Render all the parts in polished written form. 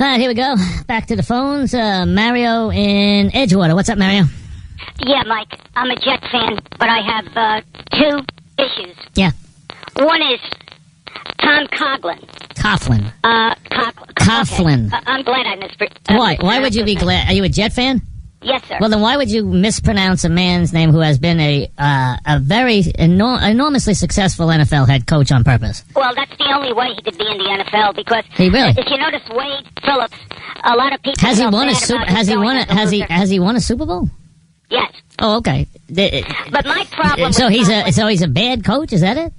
All right, here we go. Back to the phones. Mario in Edgewater. What's up, Mario? Yeah, Mike, I'm a Jet fan, but I have two issues. Yeah. One is Tom Coughlin. Coughlin. Coughlin. Okay. I'm glad I mispronounced. Why? Why would you be glad? Are you a Jet fan? Yes, sir. Well, then why would you mispronounce a man's name who has been a very enormously successful NFL head coach on purpose? Well, that's the only way he could be in the NFL because if you notice Wade Phillips, a lot of people has he won a Super Bowl? Yes. Oh, okay. But my problem. So he's a bad coach. Is that it?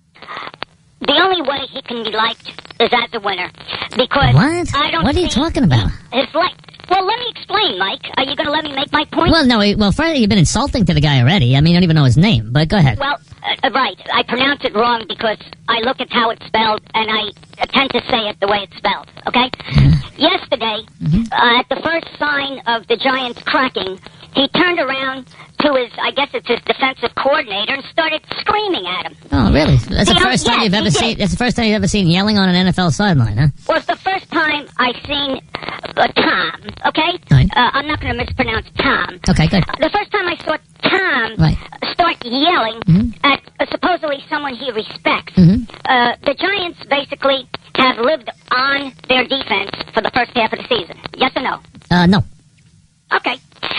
The only way he can be liked is as a winner because what? What are you talking about? Well, let me explain, Mike. Are you going to let me make my point? Well, no. Well, first, you've been insulting to the guy already. I mean, you don't even know his name, but go ahead. Well, right. I pronounce it wrong because I look at how it's spelled, and I tend to say it the way it's spelled, okay? Yesterday, at the first sign of the Giants cracking, he turned around to his, I guess it's his defensive coordinator, and started screaming at him. Oh, really? That's the first time you've ever seen. That's the first time you've ever seen yelling on an NFL sideline, huh? Well, it's the first time I've seen Tom. Okay, right. I'm not going to mispronounce Tom. Okay, good. The first time I saw Tom start yelling at supposedly someone he respects, the Giants basically have lived on their defense for the first half of the season. Yes or no? No. Okay.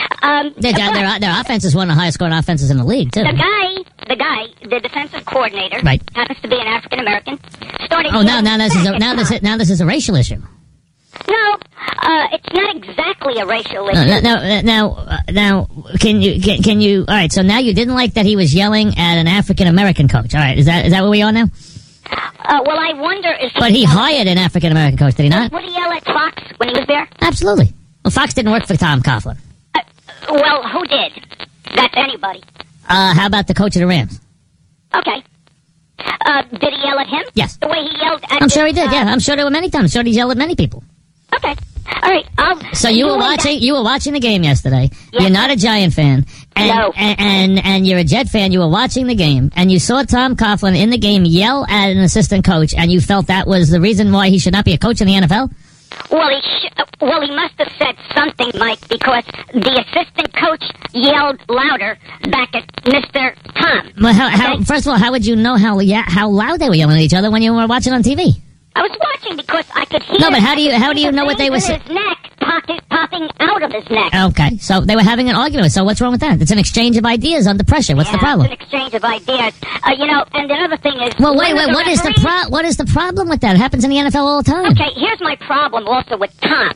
Their offense is one of the highest scoring offenses in the league, too. The defensive coordinator, happens to be an African American. Started. Oh, now this is a racial issue. No, it's not exactly a racial issue. Now, can you? All right. So now you didn't like that he was yelling at an African American coach. All right. Is that where we are now? Well, I wonder if. But he hired an African American coach, did he not? Would he yell at Fox when he was there? Absolutely. Well, Fox didn't work for Tom Coughlin. Well, who did? That's anybody. How about the coach of the Rams? Okay. Did he yell at him? Yes. The way he yelled at I'm sure he did, yeah. I'm sure there were many times. I'm sure he yelled at many people. Okay. All right. So you were watching the game yesterday. Yes. You're not a Giant fan. No. And you're a Jet fan. You were watching the game, and you saw Tom Coughlin in the game yell at an assistant coach, and you felt that was the reason why he should not be a coach in the NFL? Well, he must have said something, Mike, because the assistant coach yelled louder back at Mr. Tom. Well, first of all, how would you know how loud they were yelling at each other when you were watching on TV? I was watching because I could hear. No, but how do you know what they were saying? His neck popping out of his neck. Okay, so they were having an argument. So what's wrong with that? It's an exchange of ideas under pressure. What's the problem? It's an exchange of ideas. And the other thing is. Well, wait. What is the problem with that? It happens in the NFL all the time. Okay, here's my problem also with Tom.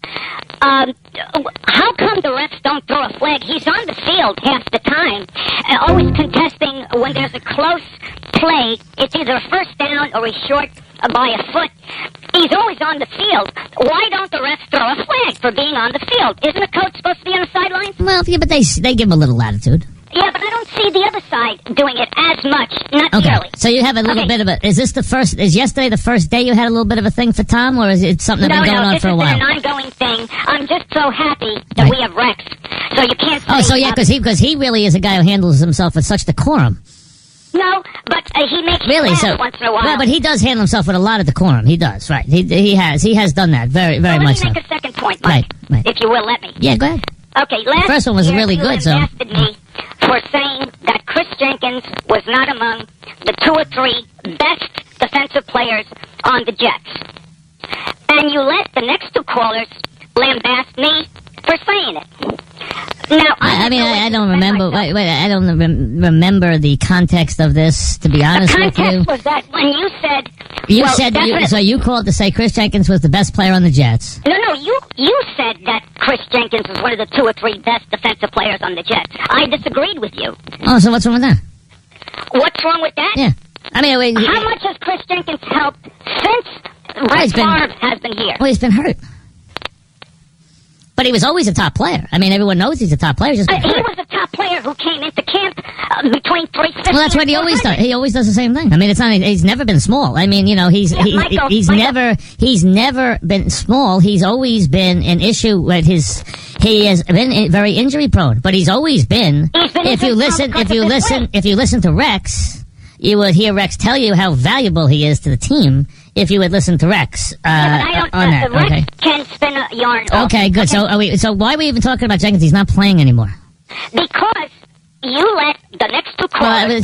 How come the refs don't throw a flag? He's on the field half the time, always contesting when there's a close play. It's either a first down or he's short by a foot. He's always on the field. Why don't the refs throw a flag for being on the field? Isn't a coach supposed to be on the sidelines? Well, yeah, but they give him a little latitude. Yeah, but I don't see the other side doing it as much. Not nearly. So you have a little bit of a. Is yesterday the first day you had a little bit of a thing for Tom, or is it something that's been going on for a while? No, this is an ongoing thing. I'm just so happy that we have Rex. So you can't say. Oh, so yeah, because he really is a guy who handles himself with such decorum. No, but he makes really once in a while. Well, but he does handle himself with a lot of decorum. He does, right? He has done that very much so. Let me make a second point, Mike, if you will let me. Yeah, go ahead. Okay, the first one was really good, so. You invested me for saying that Chris Jenkins was not among the 2 or 3 best defensive players on the Jets. And you let the next 2 callers lambaste me for saying it. Now, I don't remember. I don't remember the context of this. To be honest with you, the context was that when you said so you called to say Chris Jenkins was the best player on the Jets. No, you said that Chris Jenkins was one of the 2 or 3 best defensive players on the Jets. I disagreed with you. Oh, so what's wrong with that? What's wrong with that? Yeah, how much has Chris Jenkins helped since Brett Favre has been here? Well, he's been hurt. But he was always a top player. I mean, everyone knows he's a top player. He was a top player who came into camp between 350. Well, that's what he always does. He always does the same thing. I mean, it's not. He's never been small. I mean, he's never been small. He's always been an issue with his. He has been very injury prone, but he's always been. If you listen to Rex. you would hear Rex tell you how valuable he is to the team if you would listen to Rex Yeah, but I don't, on that. Rex Okay. can spin a yarn. Okay, good. So why are we even talking about Jenkins? He's not playing anymore. Because you let the next two callers,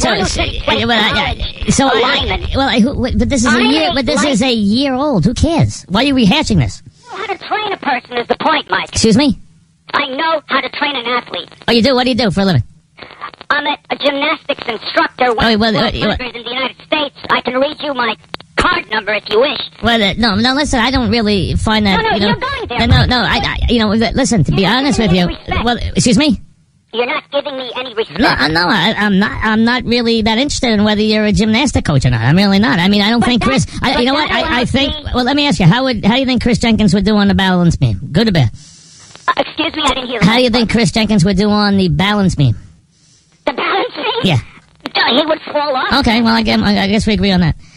but this is a year. But this is a year old. Who cares? Why are you rehashing this? How to train a person is the point, Mike. Excuse me? I know how to train an athlete. Oh, you do? What do you do for a living? I'm a gymnastics instructor. One of the in the United States. I can read you my card number if you wish. Well, no. Listen, I don't really find that. No, you're going there. Listen. To be honest with you, well, excuse me. You're not giving me any respect. No, I'm not really that interested in whether you're a gymnastic coach or not. I'm really not. I mean, I don't think Chris. You know what? I think. Well, let me ask you. How do you think Chris Jenkins would do on the balance beam? Good or bad? Excuse me, I didn't hear. How do you think Chris Jenkins would do on the balance beam? The balance beam? Yeah. He would fall off. Okay. Well, I guess we agree on that.